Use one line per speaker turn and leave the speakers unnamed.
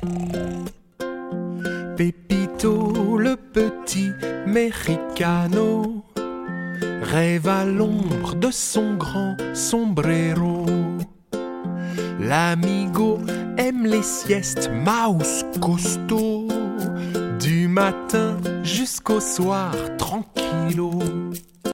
Pépito, le petit mexicano, rêve à l'ombre de son grand sombrero. L'amigo aime les siestes mouse costaud, du matin jusqu'au soir tranquillo.